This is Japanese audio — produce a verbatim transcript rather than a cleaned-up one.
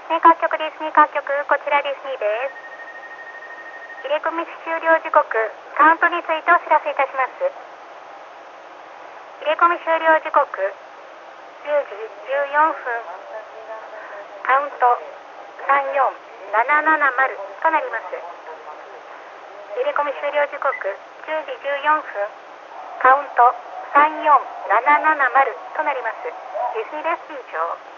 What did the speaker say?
スニー各局ディズニー各局、こちらディズニーです。入れ込み終了時刻、カウントについてお知らせいたします。入れ込み終了時刻、じゅうじじゅうよんぷん、カウントさんよんななななまるとなります。入れ込み終了時刻、じゅうじじゅうよんぷん、カウントさんよんなななまるとなります。ディズニーです。以上。